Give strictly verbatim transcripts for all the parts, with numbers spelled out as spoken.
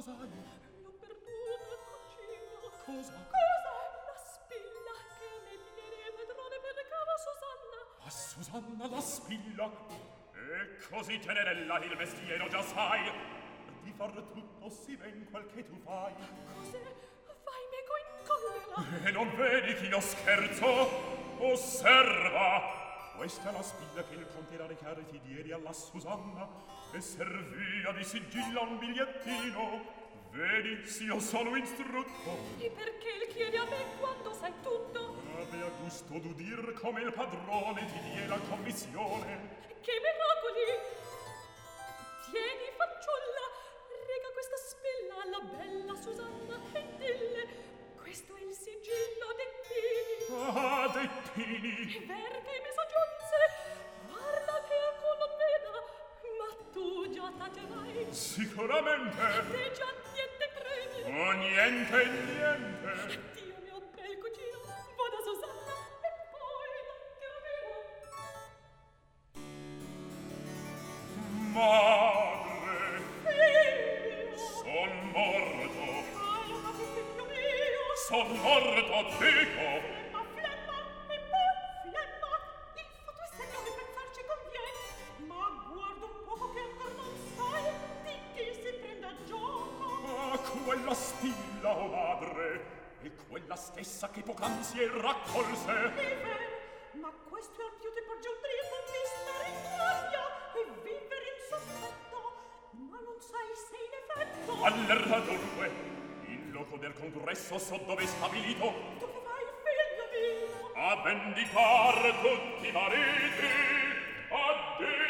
cos'hai? L'ho perduta, cugino. Cosa? Cosa? La spilla che ne tiene padrone per cara Susanna. A Susanna la spilla? E così tenerella il mestiero già sai. Di far tutto si ben quel che tu fai. Cos'è? Fai meco in collera. E non vedi che io scherzo? Osserva! Questa è la spilla che il conte da recare ti diedi alla Susanna e servia di sigilla un bigliettino. Vedi, s'io sono instrutto. E perché il chiedi a me quando sai tutto? Abbia gusto d'udir come il padrone ti die la commissione. Che miracoli! Tieni, fanciulla, rega questa spilla alla bella Susanna e dille: questo è il sigillo dei Pini. Ah, dei Pini! E verga e mesagiunze, guarda che ecco non veda, ma tu già tacerai. Sicuramente! E già niente credi. Oh, niente, niente! Dio mio bel cugino, va da Susanna e poi non ti rovino. Madre! Figlio! Son morto! Calma, figlio mio! Son morto, dico! Flemma, flemma, e poi flemma! Il fatto è serio che pensarci conviene. Ma guarda un poco che ancor non sai di chi si prende a gioco. Ah, quella spilla, oh madre! È quella stessa che poc'anzi e raccolse! È vero, ma questo è al più ti porge un drito di stare in guardia e vivere in sospetto. Ma non sai se in effetto... All'erra dunque! Il loco del congresso so dove è stabilito? Dove vai, figlio mio? A vendicar tutti i mariti! Addio!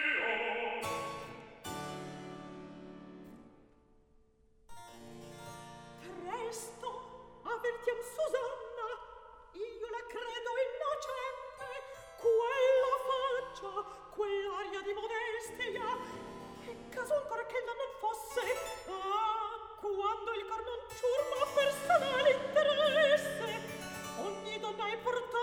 Presto, avvertiam Susanna, io la credo innocente, quella faccia, quell'aria di modestia, e caso ancora che ella non fosse, ah, quando il cor non ciurma personale interesse, ogni donna è portata